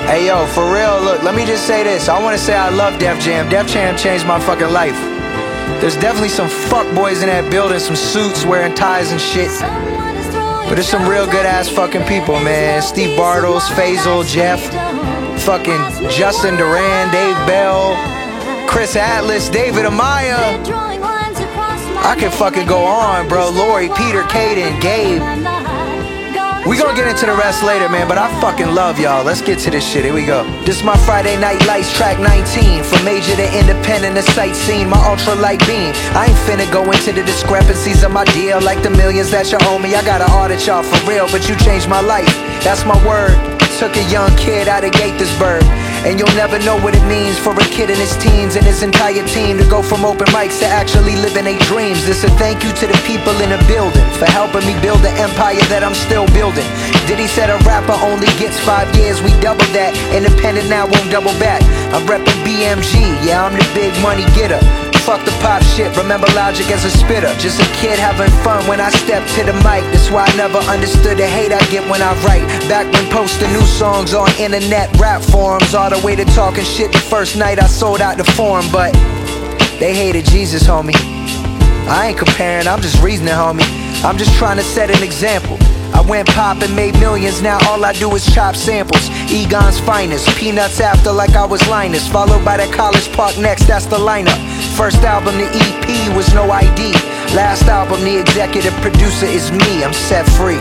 Hey yo, for real, look, let me just say this. I wanna say I love Def Jam. Def Jam changed my fucking life. There's definitely some fuckboys in that building, some suits wearing ties and shit. But there's some real good ass fucking people, man. Steve Bartles, Faisal, Jeff, fucking Justin Duran, Dave Bell, Chris Atlas, David Amaya. I can fucking go on, bro. Lori, Peter, Caden, Gabe. We gonna get into the rest later, man, but I fucking love y'all. Let's get to this shit. Here we go. This is my Friday Night Lights, track 19. From major to independent to sightseeing, my ultralight beam. I ain't finna go into the discrepancies of my deal like the millions that you owe me. I gotta audit y'all for real, but you changed my life. That's my word. Took a young kid out of Gaithersburg, and you'll never know what it means for a kid in his teens and his entire team to go from open mics to actually living their dreams. This a thank you to the people in the building for helping me build the empire that I'm still building. Diddy said a rapper only gets 5 years, we double that. Independent now won't double back. I'm reppin' BMG, yeah, I'm the big money getter. Fuck the pop shit, remember Logic as a spitter. Just a kid having fun when I step to the mic. That's why I never understood the hate I get when I write. Back when posting new songs on internet rap forums, all the way to talking shit the first night I sold out the forum. But they hated Jesus, homie. I ain't comparing, I'm just reasoning, homie. I'm just trying to set an example. I went pop and made millions, now all I do is chop samples. Egon's finest, Peanuts after like I was Linus, followed by that College Park next, that's the lineup. First album, the EP was no ID. Last album, the executive producer is me, I'm set free.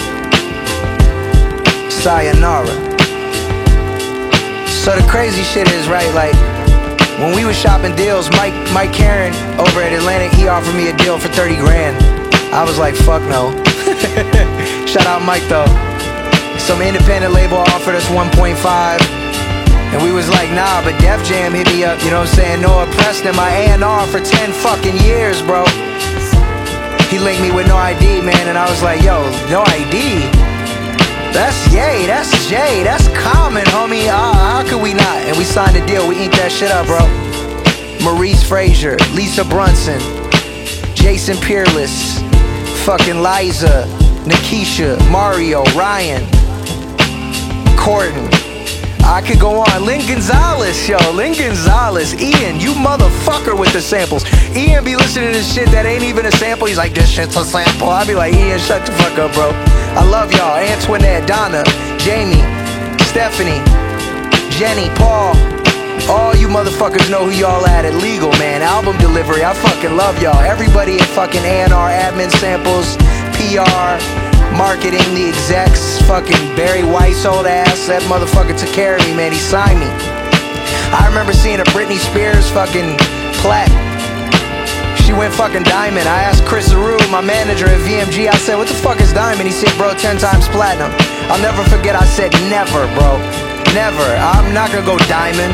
Sayonara. So the crazy shit is, right, like, when we was shopping deals, Mike Karen over at Atlantic, he offered me a deal for 30 grand. I was like, fuck no. Shout out Mike though. Some independent label offered us 1.5, and we was like, nah, but Def Jam hit me up, you know what I'm saying? Noah Preston, my A&R for 10 fucking years, bro. He linked me with No ID, man, and I was like, yo, No ID? That's Ye, that's Jay, that's common, homie. How could we not? And we signed a deal, we inked that shit up, bro. Maurice Frazier, Lisa Brunson, Jason Peerless, fucking Liza, Nikisha, Mario, Ryan, Corton. I could go on. Lynn Gonzalez, yo. Lynn Gonzalez. Ian, you motherfucker with the samples. Ian be listening to shit that ain't even a sample. He's like, this shit's a sample. I be like, Ian, shut the fuck up, bro. I love y'all. Antoinette, Donna, Jamie, Stephanie, Jenny, Paul. All you motherfuckers know who y'all at Legal, man. Album delivery, I fucking love y'all. Everybody at fucking A&R, admin samples, PR, marketing, the execs, fucking Barry Weiss, old ass. That motherfucker took care of me, man. He signed me. I remember seeing a Britney Spears fucking plat. She went fucking diamond. I asked Chris Aru, my manager at VMG, I said, what the fuck is diamond? He said, bro, 10 times platinum. I'll never forget, I said, never, bro. Never. I'm not gonna go diamond.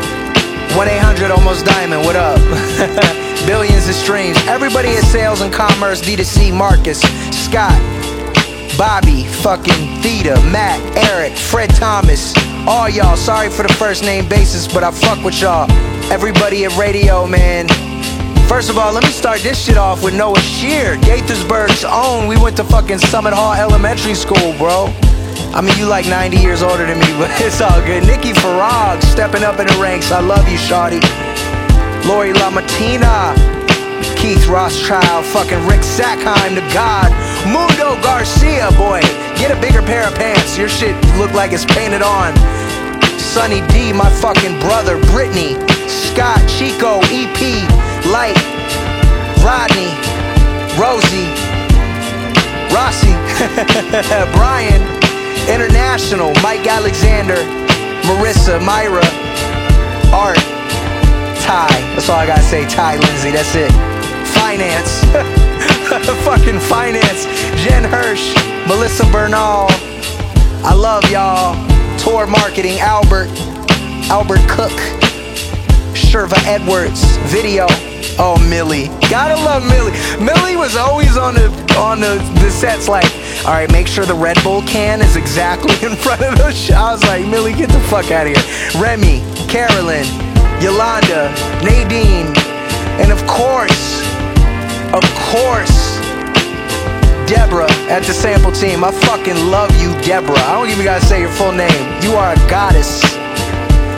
1-800 almost diamond, what up? Billions of streams. Everybody at sales and commerce, D2C, Marcus, Scott, Bobby, fucking Theta, Matt, Eric, Fred Thomas, all y'all. Sorry for the first name basis, but I fuck with y'all. Everybody at radio, man. First of all, let me start this shit off with Noah Shear, Gaithersburg's own. We went to fucking Summit Hall Elementary School, bro. I mean, you like 90 years older than me, but it's all good. Nikki Farag, stepping up in the ranks. I love you, shawty. Lori LaMattina, Keith Rothschild, fucking Rick Sackheim, the God. Mundo Garcia, boy, get a bigger pair of pants. Your shit look like it's painted on. Sonny D, my fucking brother. Brittany, Scott, Chico, EP, Light, Rodney, Rosie, Rossi, Brian, International, Mike Alexander, Marissa, Myra, Art, Ty. That's all I gotta say. Ty Lindsay, that's it. Finance. Fucking finance. Jen Hirsch, Melissa Bernal. I love y'all. Tour marketing, Albert Cook, Sherva Edwards, video. Oh, Millie. Gotta love Millie. Millie was always on the sets like, all right, make sure the Red Bull can is exactly in front of the show. I was like, Millie, get the fuck out of here. Remy, Carolyn, Yolanda, Nadine, and of course, Deborah at the sample team. I fucking love you, Deborah. I don't even gotta say your full name. You are a goddess.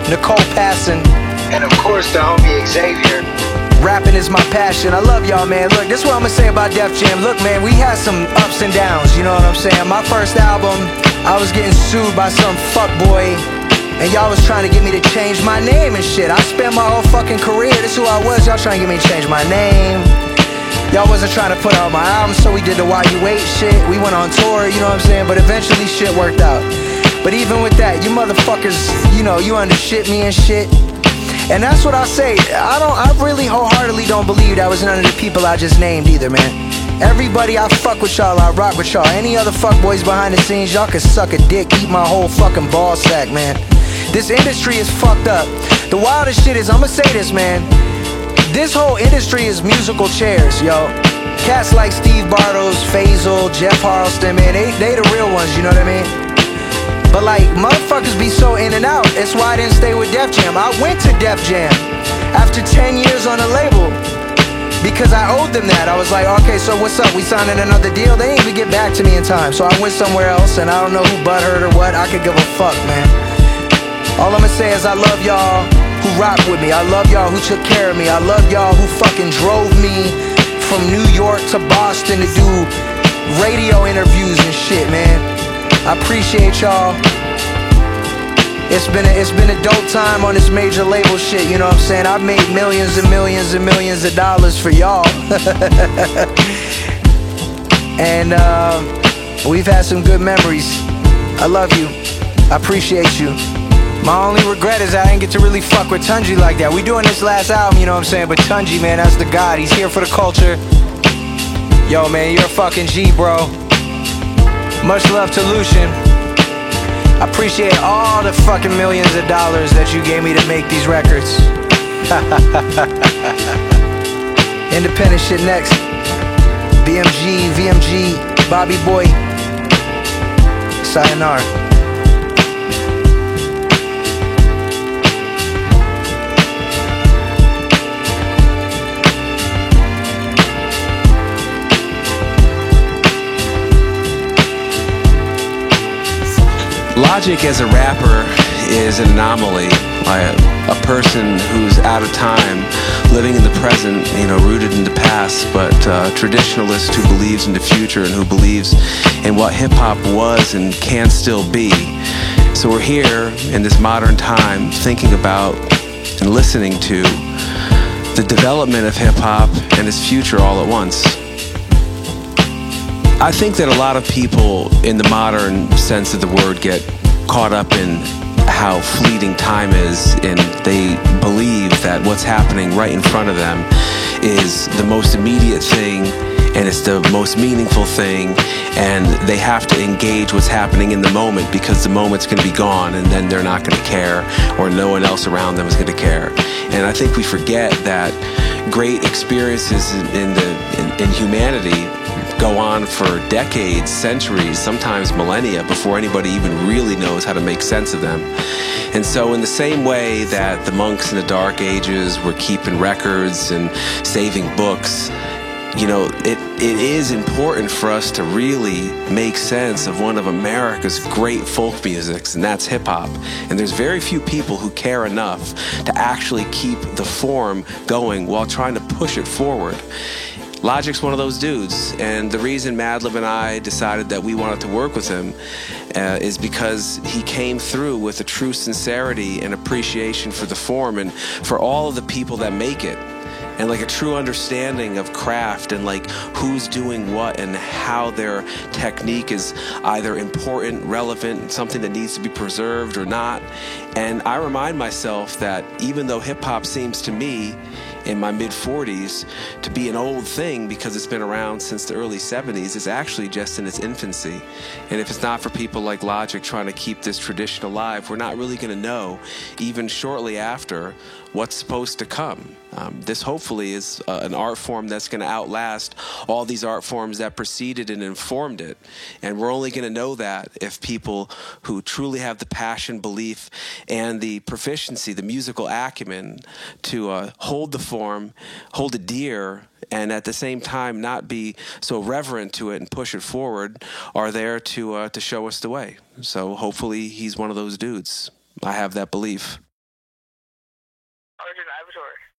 Nicole Passon, and of course the homie Xavier. Rapping is my passion. I love y'all, man. Look, this is what I'm gonna say about Def Jam. Look, man, we had some ups and downs, you know what I'm saying? My first album, I was getting sued by some fuckboy, and y'all was trying to get me to change my name and shit. I spent my whole fucking career, this is who I was. Y'all trying to get me to change my name. Y'all wasn't trying to put out my album, so we did the While You Wait shit. We went on tour, you know what I'm saying? But eventually shit worked out. But even with that, you motherfuckers, you know, you undershit me and shit. And that's what I say. I really wholeheartedly don't believe that was none of the people I just named either, man. Everybody, I fuck with y'all, I rock with y'all. Any other fuckboys behind the scenes, y'all can suck a dick, eat my whole fucking ball sack, man. This industry is fucked up. The wildest shit is, I'ma say this, man. This whole industry is musical chairs, yo. Cats like Steve Bartles, Faisal, Jeff Harleston, man, they the real ones, you know what I mean? But like, motherfuckers be so in and out. That's why I didn't stay with Def Jam. I went to Def Jam after 10 years on the label because I owed them that. I was like, okay, so what's up? We signing another deal? They didn't even get back to me in time. So I went somewhere else, and I don't know who butthurt or what. I could give a fuck, man. All I'm gonna say is I love y'all who rock with me. I love y'all who took care of me. I love y'all who fucking drove me from New York to Boston to do radio interviews and shit, man. I appreciate y'all. It's been a dope time on this major label shit, you know what I'm saying? I've made millions and millions and millions of dollars for y'all. And we've had some good memories. I love you. I appreciate you. My only regret is I didn't get to really fuck with Tunji like that. We doing this last album, you know what I'm saying? But Tunji, man, that's the god. He's here for the culture. Yo, man, you're a fucking G, bro. Much love to Lucian. I appreciate all the fucking millions of dollars that you gave me to make these records. Independent shit next. VMG, Bobby Boy. Sayonara. Logic as a rapper is an anomaly, a person who's out of time, living in the present, you know, rooted in the past, but a traditionalist who believes in the future and who believes in what hip-hop was and can still be. So we're here in this modern time thinking about and listening to the development of hip-hop and its future all at once. I think that a lot of people in the modern sense of the word get caught up in how fleeting time is, and they believe that what's happening right in front of them is the most immediate thing and it's the most meaningful thing, and they have to engage what's happening in the moment because the moment's going to be gone and then they're not going to care, or no one else around them is going to care. And I think we forget that great experiences in humanity go on for decades, centuries, sometimes millennia before anybody even really knows how to make sense of them. And so in the same way that the monks in the Dark Ages were keeping records and saving books, you know, it is important for us to really make sense of one of America's great folk musics, and that's hip-hop. And there's very few people who care enough to actually keep the form going while trying to push it forward. Logic's one of those dudes, and the reason Madlib and I decided that we wanted to work with him is because he came through with a true sincerity and appreciation for the form and for all of the people that make it, and like a true understanding of craft and like who's doing what and how their technique is either important, relevant, something that needs to be preserved or not. And I remind myself that even though hip-hop seems to me in my mid-40s to be an old thing because it's been around since the early 70s, it's actually just in its infancy. And if it's not for people like Logic trying to keep this tradition alive, we're not really going to know, even shortly after, what's supposed to come. This hopefully is an art form that's going to outlast all these art forms that preceded and informed it. And we're only going to know that if people who truly have the passion, belief, and the proficiency, the musical acumen to hold the form, hold it dear, and at the same time not be so reverent to it and push it forward, are there to show us the way. So hopefully he's one of those dudes. I have that belief. Arjun Avatar.